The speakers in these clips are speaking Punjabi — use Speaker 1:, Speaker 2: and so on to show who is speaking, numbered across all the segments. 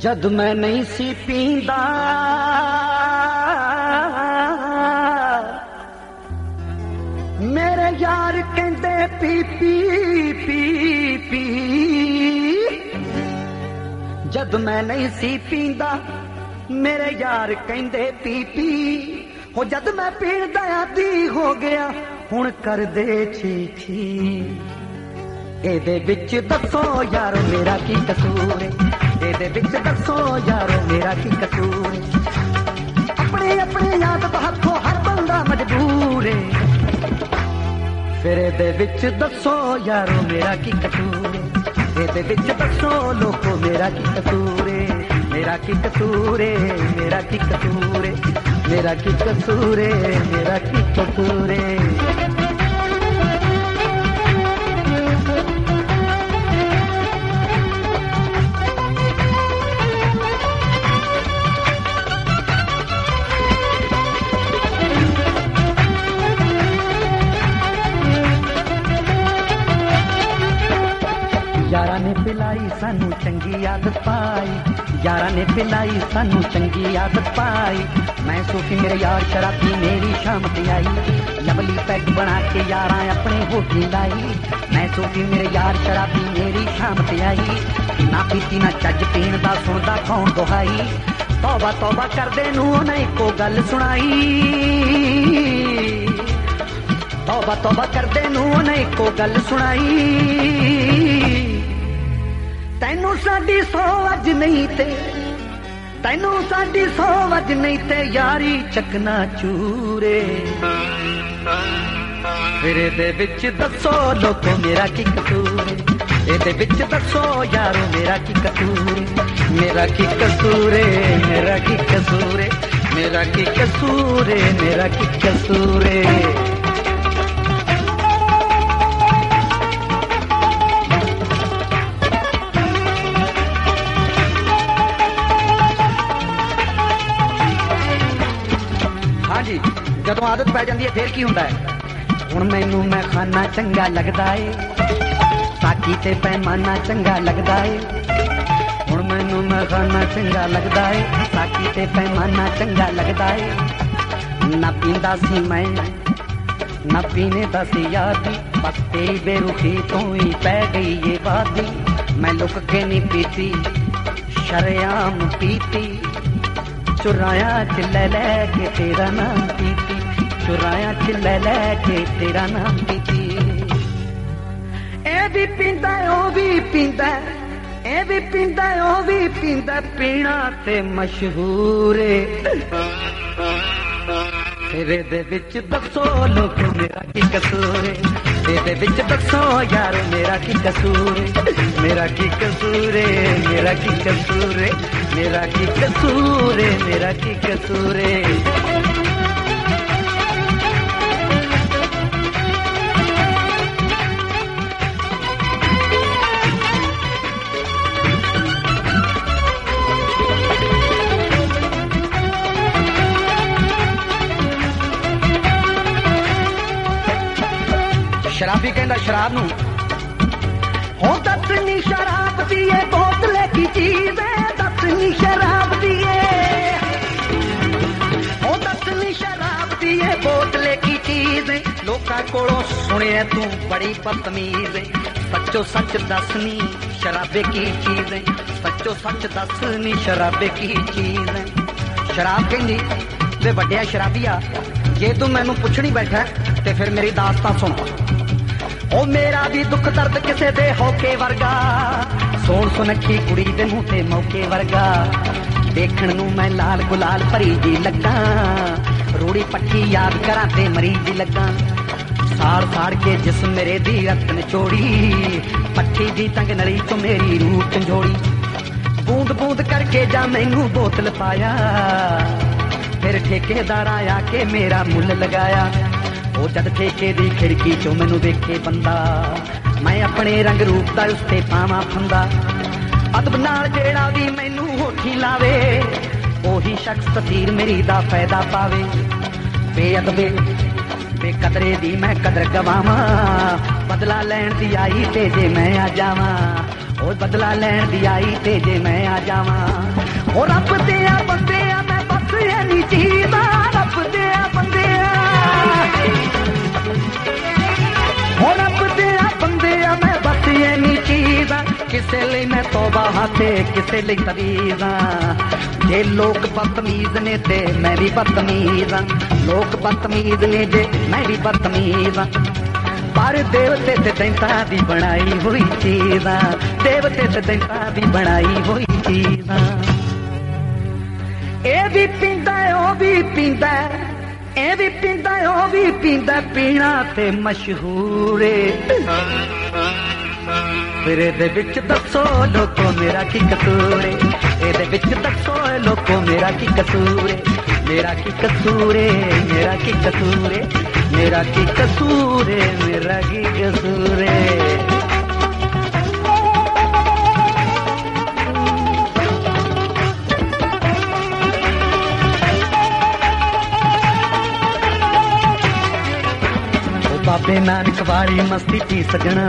Speaker 1: जद मैं नहीं सी पींदा मेरे यार कहंदे पी पी पी पी। जद मैं नहीं सी पींदा मेरे यार कहंदे पी पी। हो जद मैं पीण दा आदी हो गया हुण कर दे छी छी। ਇਹਦੇ ਵਿੱਚ ਦੱਸੋ ਯਾਰੋ ਮੇਰਾ ਕੀ ਕਸੂਰ ਏ। ਇਹਦੇ ਵਿੱਚ ਦੱਸੋ ਯਾਰੋ ਮੇਰਾ ਕੀ ਕਸੂਰ ਏ। ਆਪਣੇ ਆਪਣੇ ਆਦਤ ਹੱਥੋਂ ਹਰ ਬੰਦਾ ਮਜਬੂਰ ਏ। ਫਿਰ ਇਹਦੇ ਵਿੱਚ ਦੱਸੋ ਯਾਰੋ ਮੇਰਾ ਕੀ ਕਸੂਰ ਏ। ਇਹਦੇ ਵਿੱਚ ਦੱਸੋ ਲੋਕੋ ਮੇਰਾ ਕੀ ਕਸੂਰ ਏ। ਮੇਰਾ ਕੀ ਕਸੂਰ ਏ। ਮੇਰਾ ਕੀ ਕਸੂਰ ਏ। ਮੇਰਾ ਕੀ ਕਸੂਰ ਏ। ਮੇਰਾ ਕੀ ਕਸੂਰ ਏ। यारा ने पिलाई सानू चंगी आदत पाई। यारा ने पिलाई सानू चंगी आदत पाई। मैं सूफी मेरे यार शराबी मेरी शाम ते आई। लवली पैग बना के यारा अपने होठी लाई। मैं सूफी मेरे यार शराबी मेरी शाम ते आई। ना पीती ना चज पीण दा सुनदा कौन दुहाई। तौबा तौबा करदे नू उन्हें इको गल सुनाई। तौबा तौबा करदे नू उन्हें इको गल सुनाई। तैनू साडी सौ अज नहीं ते तैनू साडी सौ अज नहीं ते यारी चकना चूरे। फिर इहदे विच दसो लोको मेरा की कसूर ए। इहदे विच दसो यारो मेरा की कसूर ए। मेरा की कसूर ए। मेरा की कसूर ए। मेरा की कसूर ए। मेरा की कसूर ए। ਜਦੋਂ ਆਦਤ ਪੈ ਜਾਂਦੀ ਹੈ ਫੇਰ ਕੀ ਹੁੰਦਾ ਹੈ। ਹੁਣ ਮੈਨੂੰ ਮੈਂ ਖਾਣਾ ਚੰਗਾ ਲੱਗਦਾ ਏ। ਸਾਕੀ ਤੇ ਪੈਮਾਨਾ ਚੰਗਾ ਲੱਗਦਾ ਏ। ਹੁਣ ਮੈਨੂੰ ਮੈਂ ਖਾਣਾ ਚੰਗਾ ਲੱਗਦਾ ਏ। ਸਾਕੀ ਤੇ ਪੈਮਾਨਾ ਚੰਗਾ ਲੱਗਦਾ ਏ। ਨਾ ਪੀਂਦਾ ਸੀ ਮੈਂ ਨਾ ਪੀਣੇ ਦਾ ਸੀ ਯਾਦੀ। ਬਸ ਤੇਰੀ ਬੇਰੁਖੀ ਤੋਂ ਹੀ ਪੈ ਗਈ ਇਹ ਵਾਦੀ। ਮੈਂ ਲੁਕ ਕੇ ਨਹੀਂ ਪੀਤੀ ਸ਼ਰੇਆਮ ਪੀਤੀ। चुराया च ले के तेरा नाम पीती। चुराया च ले के तेरा नाम पीती। ए भी पींदा ओ भी पींदा ए भी पींदा ओ भी पींदा। पीना ते मशहूर फिर इहदे विच दसो लोको मेरा की कसूर ए। इहदे विच दसो यार मेरा की कसूर ए। मेरा की कसूर ए। मेरा की कसूर ए। मेरा की कसूर है। मेरा की कसूर है। शराबी कहंदा शराब नू हो दसनी शराब दी बोतल की चीज है। दसनी शराब दिए हो दसनी शराब दिए बोतल की चीज है। लोकां कोलों सुने तू बड़ी बदतमीज है। सच्चो सच दसनी शराबे की चीज है। सच्चो सच दसनी शराबे की चीज है। शराब कहंदी वे वड्डिया शराबिया जे तू मैनू पुछणी बैठा ते फिर मेरी दास्तां सुन। ओ मेरा भी दुख दर्द किसे दे होके वर्गा। सोन सुनखी कुड़ी दे मुंह ते मौके वर्गा। देखण नू मैं लाल गुलाल भरी जी लगा। रूड़ी पट्टी याद करा ते मरी जी लगा। साड़ साड़ के जिस्म मेरे दी रत निचोड़ी। पट्टी दी तंग नली तो मेरी रूह झंझोड़ी। बूंद बूंद करके जा मैनू बोतल पाया। फिर ठेकेदार आया के मेरा मुल लगाया। ਉਹ ਜਦ ਠੇਕੇ ਦੀ ਖਿੜਕੀ ਚੋਂ ਮੈਨੂੰ ਵੇਖੇ ਬੰਦਾ। ਮੈਂ ਆਪਣੇ ਰੰਗ ਰੂਪ ਦਾ ਉਸਤੇ ਪਾਵਾਂ ਫੰਦਾ। ਅਦਬ ਨਾਲ ਜਿਹੜਾ ਵੀ ਮੈਨੂੰ ਹੋਠੀ ਲਾਵੇ ਉਹੀ ਸ਼ਖਸ ਤਸੀਰ ਮੇਰੀ ਦਾ ਫਾਇਦਾ ਪਾਵੇ। ਬੇਅਦਬੇ ਬੇਕਦਰੇ ਦੀ ਮੈਂ ਕਦਰ ਗਵਾਵਾਂ। ਬਦਲਾ ਲੈਣ ਦੀ ਆਈ ਤੇ ਜੇ ਮੈਂ ਆ ਜਾਵਾਂ ਉਹ ਬਦਲਾ ਲੈਣ ਦੀ ਆਈ ਤੇ ਜੇ ਮੈਂ ਆ ਜਾਵਾਂ ਉਹ ਰੱਬ ਦੇ ਆ ਬੰਦੇ ਆ ਮੈਂ ਬਸ ਇਹ ਨਹੀਂ ਜੀਦਾ ਰੱਬ ਦੇ ਆ ਬੰਦੇ ਆ ਉਹ ਰੱਬ ਦੇ ਆ ਬੰਦੇ ਆ ਮੈਂ ਬਸ ਇਹ ਨਹੀਂ ਜੀਦਾ ਕਿਸੇ ਲਈ ਮੈਂ ਤੌਬਾ ਹਾਂ ਤੇ ਕਿਸੇ ਲਈ ਤਵੀਜ਼ ਹਾਂ ਜੇ ਲੋਕ ਬਦਤਮੀਜ਼ ਨੇ ਤੇ ਮੈਂ ਵੀ ਬਦਤਮੀਜ਼ ਹਾਂ ਲੋਕ ਬਦਤਮੀਜ਼ ਨੇ ਜੇ ਮੈਂ ਵੀ ਬਦਤਮੀਜ਼ ਹਾਂ ਪਰ ਦੇਵਤੇ ਤੇ ਦੈਂਤਾਂ ਦੀ ਬਣਾਈ ਹੋਈ ਚੀਜ਼ਾਂ ਦੇਵਤੇ ਤੇ ਦੈਂਤਾਂ ਦੀ ਬਣਾਈ ਹੋਈ ਚੀਜ਼ਾਂ ਇਹ ਵੀ ਪੀਂਦਾ ਉਹ ਵੀ ਪੀਂਦਾ ਇਹ ਵੀ ਪੀਂਦਾ ਉਹ ਵੀ ਪੀਂਦਾ ਪੀਣਾ ਤੇ ਮਸ਼ਹੂਰ ਏ ਫਿਰ ਇਹਦੇ ਵਿੱਚ ਦੱਸੋ ਲੋਕੋ ਮੇਰਾ ਕੀ ਕਸੂਰ ਏ ਇਹਦੇ ਵਿੱਚ ਦੱਸੋ ਲੋਕੋ ਮੇਰਾ ਕੀ ਕਸੂਰ ਏ ਮੇਰਾ ਕੀ ਕਸੂਰ ਏ ਮੇਰਾ ਕੀ ਕਸੂਰ ਏ ਮੇਰਾ ਕੀ ਕਸੂਰ ਏ ਮੇਰਾ ਕੀ ਕਸੂਰ ਏ ਬਾਬੇ ਨਾਨਕ ਵਾਲੀ ਮਸਤੀ ਪੀ ਸਜਣਾ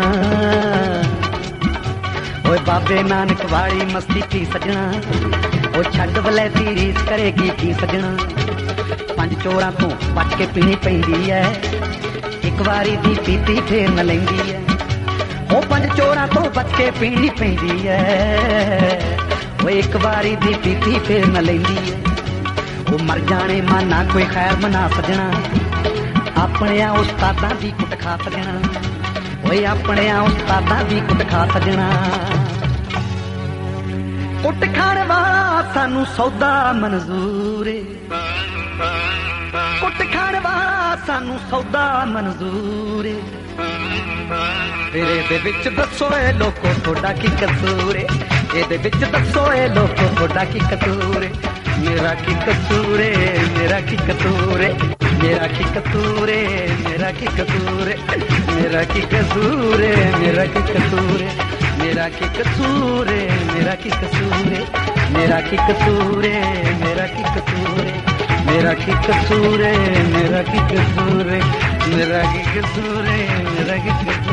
Speaker 1: ਓਏ ਬਾਬੇ ਨਾਨਕ ਵਾਲੀ ਮਸਤੀ ਪੀ ਸਜਣਾ ਉਹ ਛੱਡ ਵਲੈਤੀ ਰੀਸ ਕਰੇਗੀ ਕੀ ਸਜਣਾ ਪੰਜ ਚੋਰਾਂ ਤੋਂ ਬਚ ਕੇ ਪੀਣੀ ਪੈਂਦੀ ਐ ਇੱਕ ਵਾਰੀ ਦੀ ਪੀਤੀ ਫੇਰ न ਲੈਂਦੀ ਐ ਉਹ ਪੰਜ ਚੋਰਾਂ ਤੋਂ ਬਚ ਕੇ ਪੀਣੀ ਪੈਂਦੀ ਐ ਓਏ ਇੱਕ ਵਾਰੀ ਦੀ ਪੀਤੀ ਫੇਰ न ਲੈਂਦੀ ਐ ਉਹ ਮਰ ਜਾਣੇ ਮਾਨਾ ਕੋਈ ਖੈਰ ਮਨਾ ਸਜਣਾ ਆਪਣਿਆਂ ਉਸਤਾਦਾਂ ਦੀ ਕੁੱਟ ਖਾ ਸਜਣਾ ਓਏ ਆਪਣਿਆਂ ਉਸਤਾਦਾਂ ਦੀ ਕੁੱਟ ਖਾ ਸਜਣਾ ਕੁੱਟ ਖਾਣ ਵਾਲਾ ਸਾਨੂੰ ਸੌਦਾ ਮਨਜ਼ੂਰ ਏ ਕੁੱਟ ਖਾਣ ਵਾਲਾ ਸਾਨੂੰ ਸੌਦਾ ਮਨਜ਼ੂਰ ਏ ਫਿਰ ਇਹਦੇ ਵਿੱਚ ਦੱਸੋ ਏ ਲੋਕੋ ਤੁਹਾਡਾ ਕੀ ਕਸੂਰ ਏ ਇਹਦੇ ਵਿੱਚ ਦੱਸੋ ਏ ਲੋਕੋ ਤੁਹਾਡਾ ਕੀ ਕਸੂਰ ਏ ਮੇਰਾ ਕੀ ਕਸੂਰ ਏ ਮੇਰਾ ਕੀ ਕਸੂਰ ਏ मेरा की कसूर है मेरा की कसूर है मेरा की कसूर है मेरा की कसूर है मेरा की कसूर है मेरा की कसूर है मेरा की कसूर है मेरा की कसूर है मेरा की कसूर है मेरा की कसूर है मेरा की कसूर है मेरा की